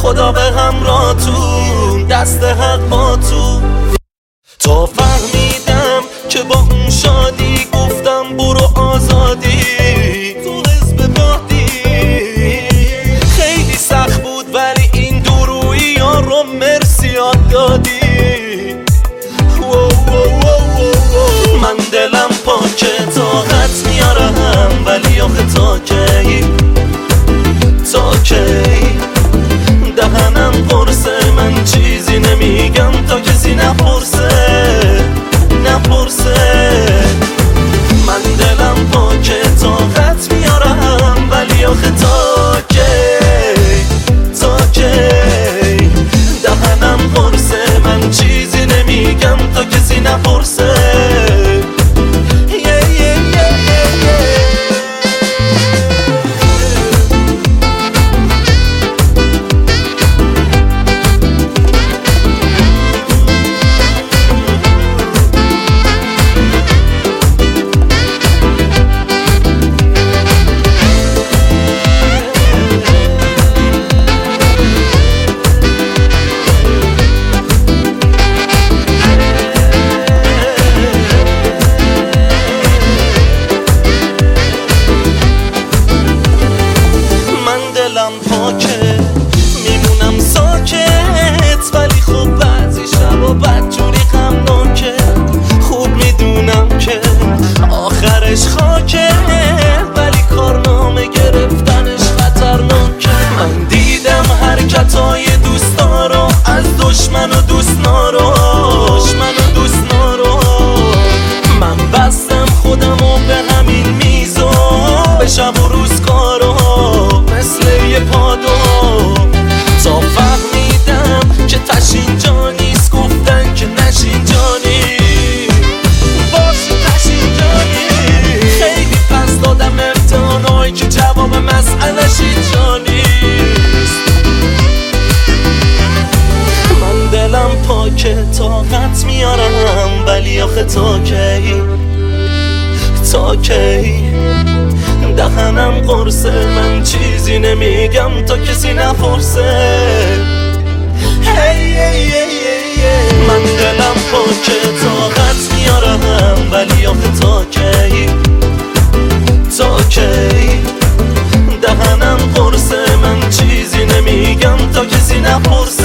خدا به همراهتون، دست حق با تو. تا فهمیدم که با اون شادی گفتم برو آزادی تو حزب بادی. خیلی سخت بود ولی این دورویی ها رو مرسی یاد دادی. من دلم پاکه طاقت میارم ولی آخه تا کی دهنم قرصه، من چیزی نمیگم تا کسی نپرسه. من دلم پاکه طاقت میارم ولی آخه تا کی دهنم قرصه، من چیزی نمیگم تا کسی نپرسه. دلم پاکه میمونم ساکت ولی خب بعضی شبا بدجوری غمناکه. خوب میدونم که آخرش خاکه ولی کارنامه گرفتنش خطرناکه. من دیدم حرکتای دوستا رو از دشمن و دوست نارو. من بستم خودمو به همین میزو به شب و روز کارو مثل یه پادو. تا فهمیدم که تشین جا نیست، گفتن که نشین جانی باشی تشین جانی. خیلی پس دادم امتحانایی که جواب مسئله‌ش اینجا نیست. من دلم پاکه طاقت میارم ولی آخه تا کی دهنم قرصه، من چیزی نمیگم تا کسی نپرسه. من دلم پاکه طاقت میارم ولی آخه تا کی دهنم قرصه، من چیزی نمیگم تا کسی نپرسه.